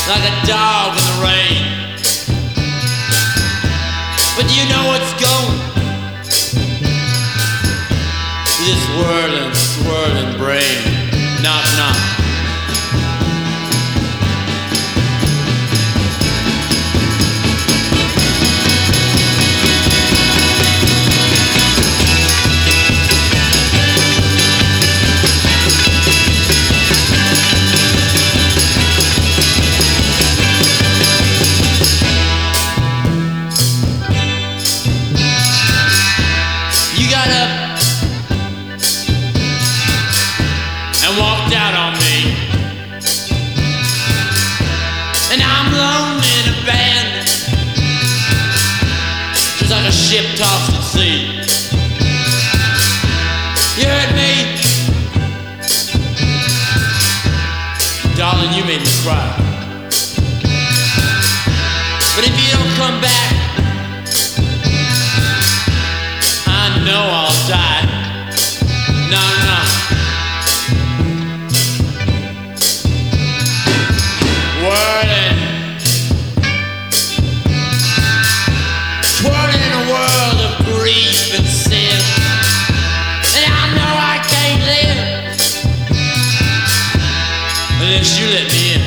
like a dog in the rain. But do you know what's going? This whirling, swirling brain. Knock, knock. Walked out on me, and I'm lonely and abandoned, just like a ship tossed at sea. You heard me? Darling, you made me cry. But if you don't come back, I know I'll die. No, no. Twirling in a world of grief and sin, and I know I can't live unless you let me in.